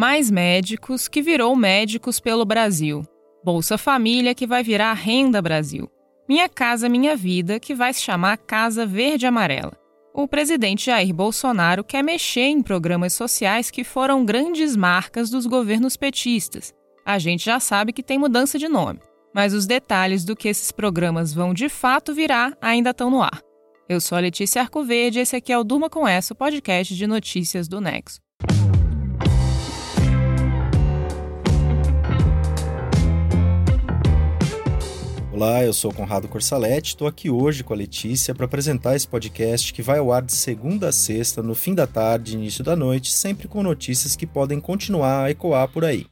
Mais médicos, que virou Médicos pelo Brasil. Bolsa Família, que vai virar Renda Brasil. Minha Casa Minha Vida, que vai se chamar Casa Verde Amarela. O presidente Jair Bolsonaro quer mexer em programas sociais que foram grandes marcas dos governos petistas. A gente já sabe que tem mudança de nome, mas os detalhes do que esses programas vão de fato virar ainda estão no ar. Eu sou a Letícia Arcoverde e esse aqui é o Durma Com Essa, o podcast de notícias do Nexo. Olá, eu sou Conrado Corsaletti, estou aqui hoje com a Letícia para apresentar esse podcast que vai ao ar de segunda a sexta, no fim da tarde e início da noite, sempre com notícias que podem continuar a ecoar por aí.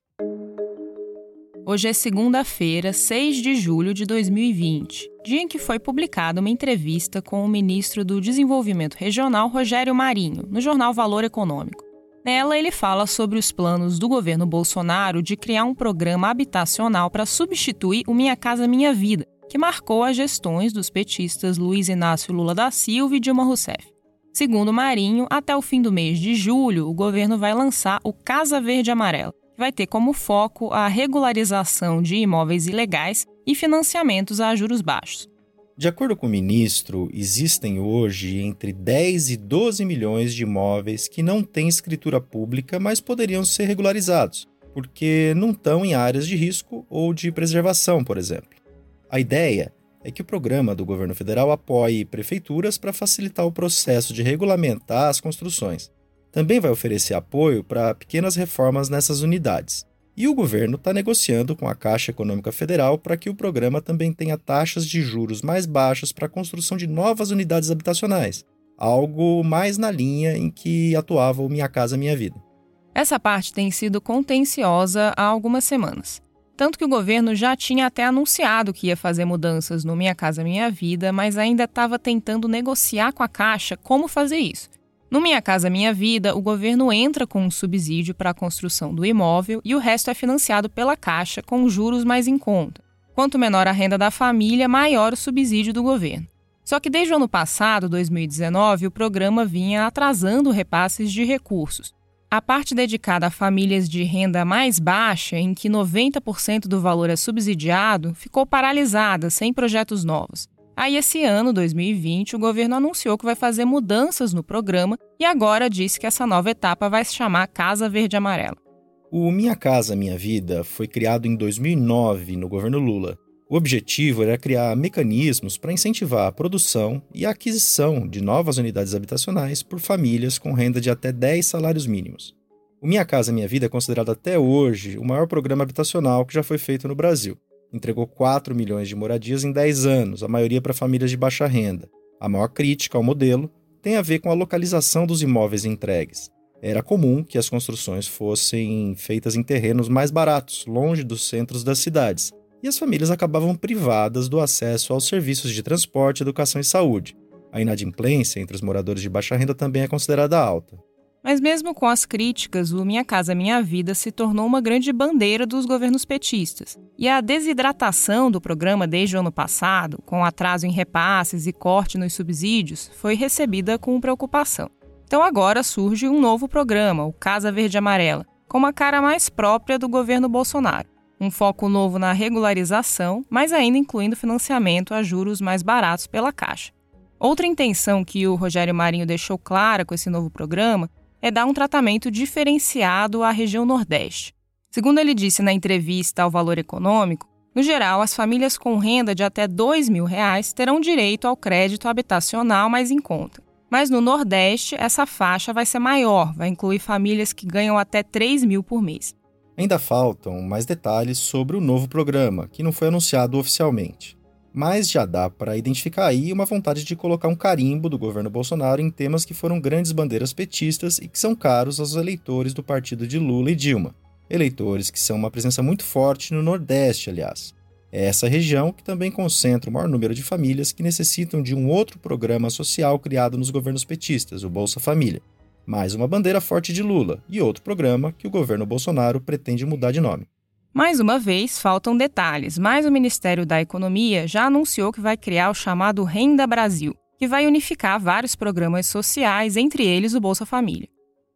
Hoje é segunda-feira, 6 de julho de 2020, dia em que foi publicada uma entrevista com o ministro do Desenvolvimento Regional, Rogério Marinho, no jornal Valor Econômico. Nela, ele fala sobre os planos do governo Bolsonaro de criar um programa habitacional para substituir o Minha Casa Minha Vida, que marcou as gestões dos petistas Luiz Inácio Lula da Silva e Dilma Rousseff. Segundo Marinho, até o fim do mês de julho, o governo vai lançar o Casa Verde Amarela, que vai ter como foco a regularização de imóveis ilegais e financiamentos a juros baixos. De acordo com o ministro, existem hoje entre 10 e 12 milhões de imóveis que não têm escritura pública, mas poderiam ser regularizados, porque não estão em áreas de risco ou de preservação, por exemplo. A ideia é que o programa do governo federal apoie prefeituras para facilitar o processo de regulamentar as construções. Também vai oferecer apoio para pequenas reformas nessas unidades. E o governo está negociando com a Caixa Econômica Federal para que o programa também tenha taxas de juros mais baixas para a construção de novas unidades habitacionais, algo mais na linha em que atuava o Minha Casa Minha Vida. Essa parte tem sido contenciosa há algumas semanas. Tanto que o governo já tinha até anunciado que ia fazer mudanças no Minha Casa Minha Vida, mas ainda estava tentando negociar com a Caixa como fazer isso. No Minha Casa Minha Vida, o governo entra com um subsídio para a construção do imóvel e o resto é financiado pela Caixa com juros mais em conta. Quanto menor a renda da família, maior o subsídio do governo. Só que desde o ano passado, 2019, o programa vinha atrasando repasses de recursos. A parte dedicada a famílias de renda mais baixa, em que 90% do valor é subsidiado, ficou paralisada, sem projetos novos. Aí, esse ano, 2020, o governo anunciou que vai fazer mudanças no programa e agora disse que essa nova etapa vai se chamar Casa Verde Amarela. O Minha Casa Minha Vida foi criado em 2009 no governo Lula. O objetivo era criar mecanismos para incentivar a produção e a aquisição de novas unidades habitacionais por famílias com renda de até 10 salários mínimos. O Minha Casa Minha Vida é considerado até hoje o maior programa habitacional que já foi feito no Brasil. Entregou 4 milhões de moradias em 10 anos, a maioria para famílias de baixa renda. A maior crítica ao modelo tem a ver com a localização dos imóveis entregues. Era comum que as construções fossem feitas em terrenos mais baratos, longe dos centros das cidades, e as famílias acabavam privadas do acesso aos serviços de transporte, educação e saúde. A inadimplência entre os moradores de baixa renda também é considerada alta. Mas mesmo com as críticas, o Minha Casa Minha Vida se tornou uma grande bandeira dos governos petistas. E a desidratação do programa desde o ano passado, com atraso em repasses e corte nos subsídios, foi recebida com preocupação. Então agora surge um novo programa, o Casa Verde Amarela, com uma cara mais própria do governo Bolsonaro. Um foco novo na regularização, mas ainda incluindo financiamento a juros mais baratos pela Caixa. Outra intenção que o Rogério Marinho deixou clara com esse novo programa é dar um tratamento diferenciado à região Nordeste. Segundo ele disse na entrevista ao Valor Econômico, no geral, as famílias com renda de até R$ 2.000 terão direito ao crédito habitacional mais em conta. Mas no Nordeste, essa faixa vai ser maior, vai incluir famílias que ganham até R$ 3.000 por mês. Ainda faltam mais detalhes sobre o novo programa, que não foi anunciado oficialmente. Mas já dá para identificar aí uma vontade de colocar um carimbo do governo Bolsonaro em temas que foram grandes bandeiras petistas e que são caros aos eleitores do partido de Lula e Dilma. Eleitores que são uma presença muito forte no Nordeste, aliás. É essa região que também concentra o maior número de famílias que necessitam de um outro programa social criado nos governos petistas, o Bolsa Família. Mais uma bandeira forte de Lula e outro programa que o governo Bolsonaro pretende mudar de nome. Mais uma vez, faltam detalhes, mas o Ministério da Economia já anunciou que vai criar o chamado Renda Brasil, que vai unificar vários programas sociais, entre eles o Bolsa Família.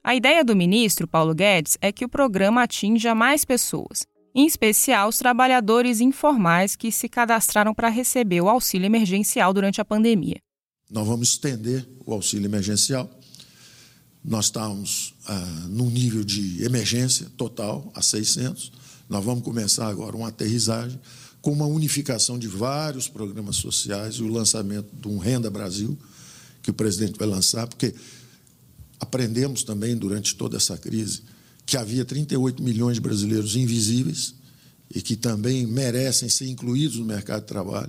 A ideia do ministro Paulo Guedes é que o programa atinja mais pessoas, em especial os trabalhadores informais que se cadastraram para receber o auxílio emergencial durante a pandemia. Nós vamos estender o auxílio emergencial. Nós estamos num nível de emergência total, a 600. Nós vamos começar agora uma aterrissagem com uma unificação de vários programas sociais e o lançamento de um Renda Brasil, que o presidente vai lançar, porque aprendemos também durante toda essa crise que havia 38 milhões de brasileiros invisíveis e que também merecem ser incluídos no mercado de trabalho.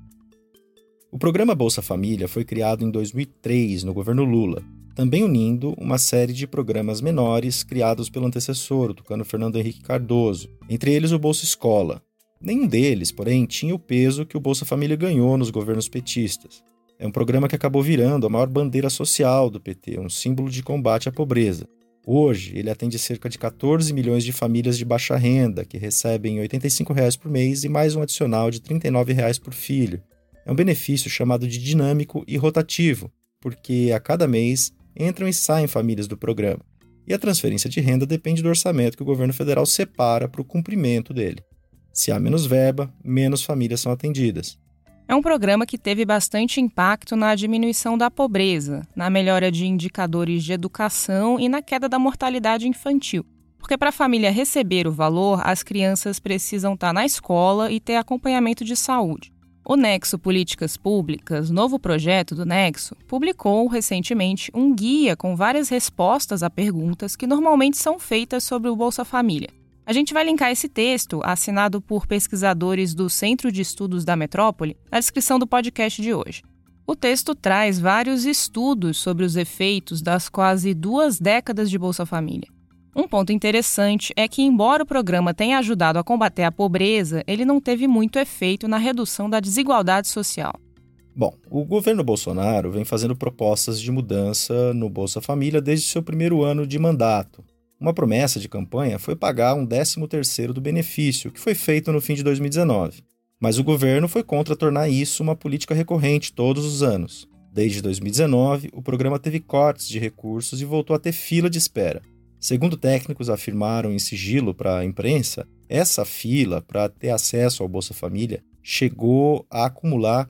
O programa Bolsa Família foi criado em 2003 no governo Lula, também unindo uma série de programas menores criados pelo antecessor, o tucano Fernando Henrique Cardoso, entre eles o Bolsa Escola. Nenhum deles, porém, tinha o peso que o Bolsa Família ganhou nos governos petistas. É um programa que acabou virando a maior bandeira social do PT, um símbolo de combate à pobreza. Hoje, ele atende cerca de 14 milhões de famílias de baixa renda, que recebem R$ 85 por mês e mais um adicional de R$ 39 por filho. É um benefício chamado de dinâmico e rotativo, porque a cada mês entram e saem famílias do programa. E a transferência de renda depende do orçamento que o governo federal separa para o cumprimento dele. Se há menos verba, menos famílias são atendidas. É um programa que teve bastante impacto na diminuição da pobreza, na melhora de indicadores de educação e na queda da mortalidade infantil. Porque para a família receber o valor, as crianças precisam estar na escola e ter acompanhamento de saúde. O Nexo Políticas Públicas, novo projeto do Nexo, publicou recentemente um guia com várias respostas a perguntas que normalmente são feitas sobre o Bolsa Família. A gente vai linkar esse texto, assinado por pesquisadores do Centro de Estudos da Metrópole, na descrição do podcast de hoje. O texto traz vários estudos sobre os efeitos das quase 2 décadas de Bolsa Família. Um ponto interessante é que, embora o programa tenha ajudado a combater a pobreza, ele não teve muito efeito na redução da desigualdade social. Bom, o governo Bolsonaro vem fazendo propostas de mudança no Bolsa Família desde seu primeiro ano de mandato. Uma promessa de campanha foi pagar um 13º do benefício, que foi feito no fim de 2019. Mas o governo foi contra tornar isso uma política recorrente todos os anos. Desde 2019, o programa teve cortes de recursos e voltou a ter fila de espera. Segundo técnicos afirmaram em sigilo para a imprensa, essa fila para ter acesso ao Bolsa Família chegou a acumular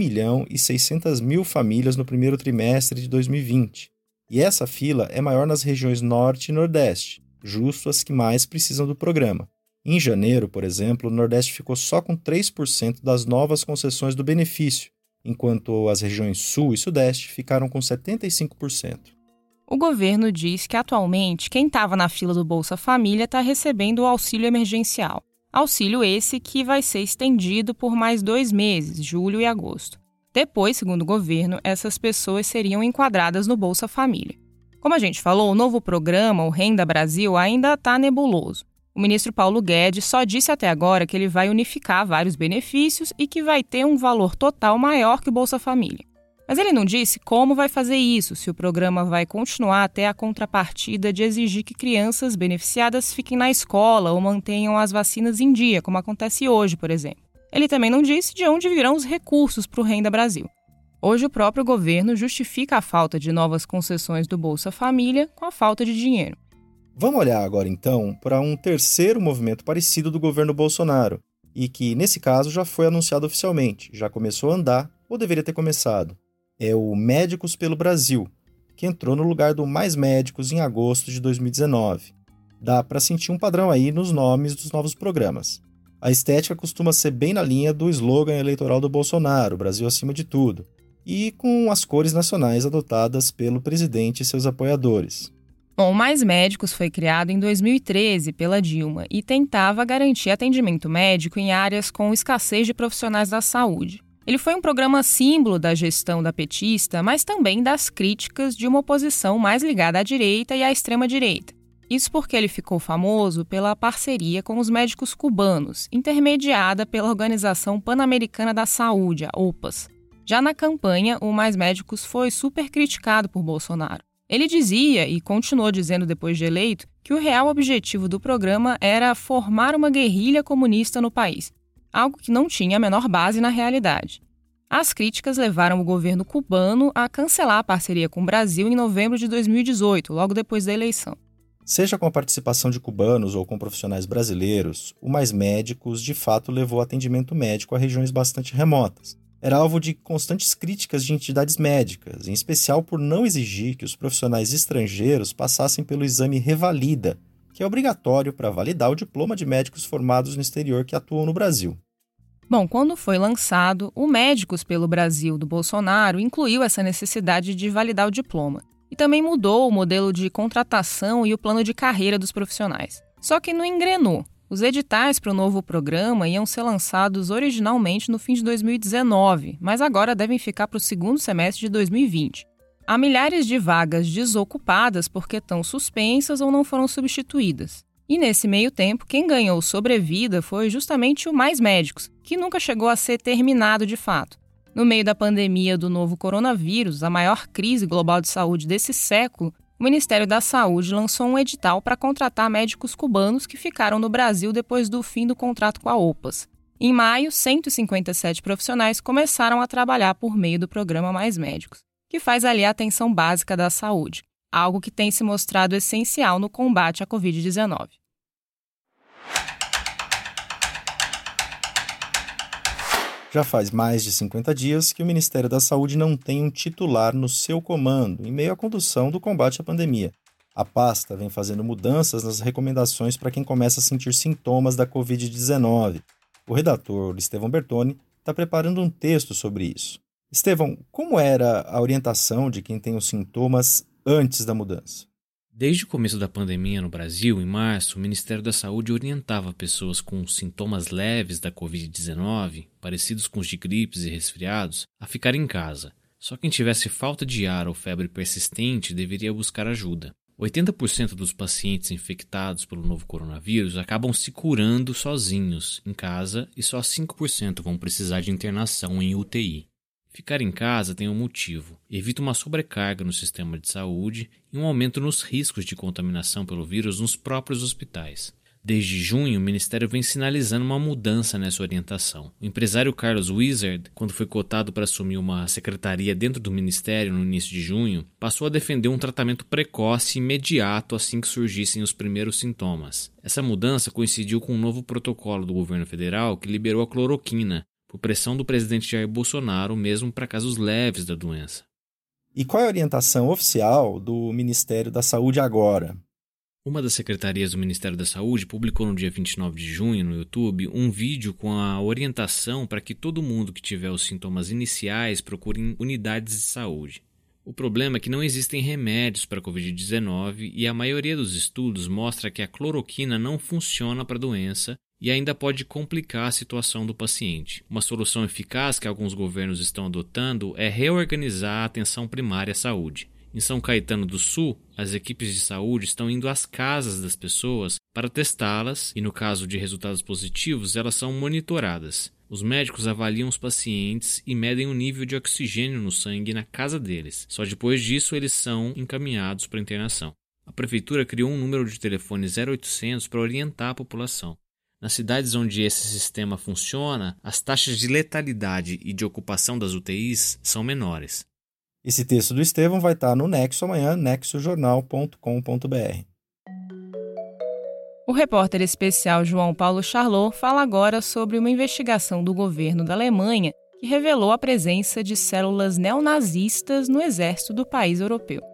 1.600.000 famílias no primeiro trimestre de 2020. E essa fila é maior nas regiões Norte e Nordeste, justo as que mais precisam do programa. Em janeiro, por exemplo, o Nordeste ficou só com 3% das novas concessões do benefício, enquanto as regiões Sul e Sudeste ficaram com 75%. O governo diz que, atualmente, quem estava na fila do Bolsa Família está recebendo o auxílio emergencial. Auxílio esse que vai ser estendido por mais 2 meses, julho e agosto. Depois, segundo o governo, essas pessoas seriam enquadradas no Bolsa Família. Como a gente falou, o novo programa, o Renda Brasil, ainda está nebuloso. O ministro Paulo Guedes só disse até agora que ele vai unificar vários benefícios e que vai ter um valor total maior que o Bolsa Família. Mas ele não disse como vai fazer isso, se o programa vai continuar até a contrapartida de exigir que crianças beneficiadas fiquem na escola ou mantenham as vacinas em dia, como acontece hoje, por exemplo. Ele também não disse de onde virão os recursos para o Renda Brasil. Hoje, o próprio governo justifica a falta de novas concessões do Bolsa Família com a falta de dinheiro. Vamos olhar agora, então, para um terceiro movimento parecido do governo Bolsonaro, e que, nesse caso, já foi anunciado oficialmente, já começou a andar, ou deveria ter começado. É o Médicos pelo Brasil, que entrou no lugar do Mais Médicos em agosto de 2019. Dá para sentir um padrão aí nos nomes dos novos programas. A estética costuma ser bem na linha do slogan eleitoral do Bolsonaro, Brasil acima de tudo, e com as cores nacionais adotadas pelo presidente e seus apoiadores. Bom, o Mais Médicos foi criado em 2013 pela Dilma e tentava garantir atendimento médico em áreas com escassez de profissionais da saúde. Ele foi um programa símbolo da gestão da petista, mas também das críticas de uma oposição mais ligada à direita e à extrema-direita. Isso porque ele ficou famoso pela parceria com os médicos cubanos, intermediada pela Organização Pan-Americana da Saúde, a OPAS. Já na campanha, o Mais Médicos foi super criticado por Bolsonaro. Ele dizia, e continuou dizendo depois de eleito, que o real objetivo do programa era formar uma guerrilha comunista no país, algo que não tinha a menor base na realidade. As críticas levaram o governo cubano a cancelar a parceria com o Brasil em novembro de 2018, logo depois da eleição. Seja com a participação de cubanos ou com profissionais brasileiros, o Mais Médicos de fato levou atendimento médico a regiões bastante remotas. Era alvo de constantes críticas de entidades médicas, em especial por não exigir que os profissionais estrangeiros passassem pelo exame Revalida, que é obrigatório para validar o diploma de médicos formados no exterior que atuam no Brasil. Bom, quando foi lançado, o Médicos pelo Brasil do Bolsonaro incluiu essa necessidade de validar o diploma. E também mudou o modelo de contratação e o plano de carreira dos profissionais. Só que não engrenou. Os editais para o novo programa iam ser lançados originalmente no fim de 2019, mas agora devem ficar para o segundo semestre de 2020. Há milhares de vagas desocupadas porque estão suspensas ou não foram substituídas. E nesse meio tempo, quem ganhou sobrevida foi justamente o Mais Médicos, que nunca chegou a ser terminado de fato. No meio da pandemia do novo coronavírus, a maior crise global de saúde desse século, o Ministério da Saúde lançou um edital para contratar médicos cubanos que ficaram no Brasil depois do fim do contrato com a OPAS. Em maio, 157 profissionais começaram a trabalhar por meio do programa Mais Médicos, que faz ali a atenção básica da saúde, algo que tem se mostrado essencial no combate à Covid-19. Já faz mais de 50 dias que o Ministério da Saúde não tem um titular no seu comando, em meio à condução do combate à pandemia. A pasta vem fazendo mudanças nas recomendações para quem começa a sentir sintomas da Covid-19. O redator Estevão Bertoni está preparando um texto sobre isso. Estevão, como era a orientação de quem tem os sintomas antes da mudança? Desde o começo da pandemia no Brasil, em março, o Ministério da Saúde orientava pessoas com sintomas leves da Covid-19, parecidos com os de gripes e resfriados, a ficar em casa. Só quem tivesse falta de ar ou febre persistente deveria buscar ajuda. 80% dos pacientes infectados pelo novo coronavírus acabam se curando sozinhos, em casa, e só 5% vão precisar de internação em UTI. Ficar em casa tem um motivo: evita uma sobrecarga no sistema de saúde e um aumento nos riscos de contaminação pelo vírus nos próprios hospitais. Desde junho, o Ministério vem sinalizando uma mudança nessa orientação. O empresário Carlos Wizard, quando foi cotado para assumir uma secretaria dentro do Ministério no início de junho, passou a defender um tratamento precoce e imediato assim que surgissem os primeiros sintomas. Essa mudança coincidiu com um novo protocolo do governo federal que liberou a cloroquina, por pressão do presidente Jair Bolsonaro, mesmo para casos leves da doença. E qual é a orientação oficial do Ministério da Saúde agora? Uma das secretarias do Ministério da Saúde publicou no dia 29 de junho no YouTube um vídeo com a orientação para que todo mundo que tiver os sintomas iniciais procure unidades de saúde. O problema é que não existem remédios para a Covid-19 e a maioria dos estudos mostra que a cloroquina não funciona para a doença e ainda pode complicar a situação do paciente. Uma solução eficaz que alguns governos estão adotando é reorganizar a atenção primária à saúde. Em São Caetano do Sul, as equipes de saúde estão indo às casas das pessoas para testá-las e, no caso de resultados positivos, elas são monitoradas. Os médicos avaliam os pacientes e medem o nível de oxigênio no sangue na casa deles. Só depois disso eles são encaminhados para internação. A prefeitura criou um número de telefone 0800 para orientar a população. Nas cidades onde esse sistema funciona, as taxas de letalidade e de ocupação das UTIs são menores. Esse texto do Estevão vai estar no Nexo amanhã, nexojornal.com.br. O repórter especial João Paulo Charlot fala agora sobre uma investigação do governo da Alemanha que revelou a presença de células neonazistas no exército do país europeu.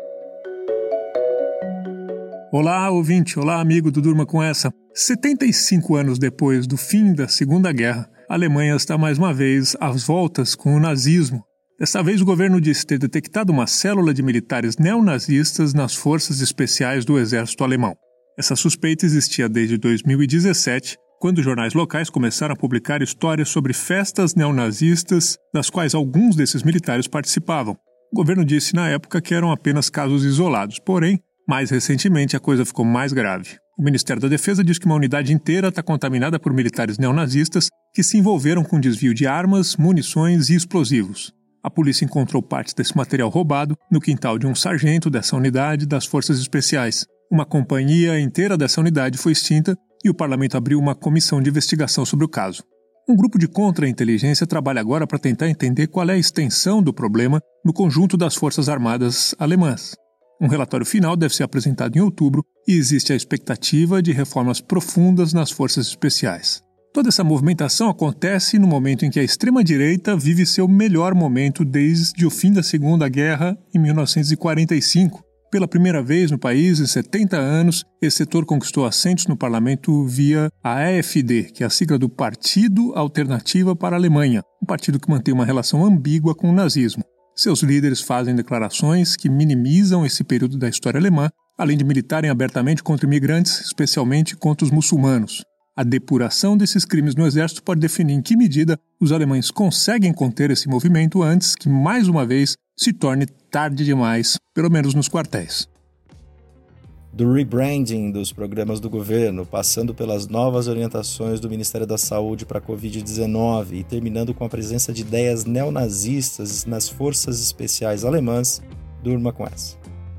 Olá, ouvinte. Olá, amigo do Durma Com Essa. 75 anos depois do fim da Segunda Guerra, a Alemanha está mais uma vez às voltas com o nazismo. Desta vez, o governo disse ter detectado uma célula de militares neonazistas nas forças especiais do exército alemão. Essa suspeita existia desde 2017, quando jornais locais começaram a publicar histórias sobre festas neonazistas, das quais alguns desses militares participavam. O governo disse na época que eram apenas casos isolados, porém, mais recentemente a coisa ficou mais grave. O Ministério da Defesa diz que uma unidade inteira está contaminada por militares neonazistas que se envolveram com desvio de armas, munições e explosivos. A polícia encontrou partes desse material roubado no quintal de um sargento dessa unidade das Forças Especiais. Uma companhia inteira dessa unidade foi extinta e o parlamento abriu uma comissão de investigação sobre o caso. Um grupo de contra-inteligência trabalha agora para tentar entender qual é a extensão do problema no conjunto das Forças Armadas alemãs. Um relatório final deve ser apresentado em outubro e existe a expectativa de reformas profundas nas forças especiais. Toda essa movimentação acontece no momento em que a extrema-direita vive seu melhor momento desde o fim da Segunda Guerra, em 1945. Pela primeira vez no país, em 70 anos, esse setor conquistou assentos no parlamento via a AfD, que é a sigla do Partido Alternativa para a Alemanha, um partido que mantém uma relação ambígua com o nazismo. Seus líderes fazem declarações que minimizam esse período da história alemã, além de militarem abertamente contra imigrantes, especialmente contra os muçulmanos. A depuração desses crimes no exército pode definir em que medida os alemães conseguem conter esse movimento antes que, mais uma vez, se torne tarde demais, pelo menos nos quartéis. Do rebranding dos programas do governo, passando pelas novas orientações do Ministério da Saúde para a Covid-19 e terminando com a presença de ideias neonazistas nas forças especiais alemãs, durma com essa.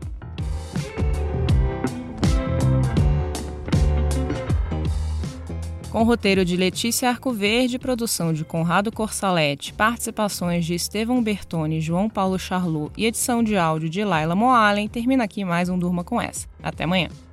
Com roteiro de Letícia Arcoverde, produção de Conrado Corsaletti, participações de Estevão Bertoni e João Paulo Charlot e edição de áudio de Laila Moalen, termina aqui mais um Durma com Essa. Até amanhã.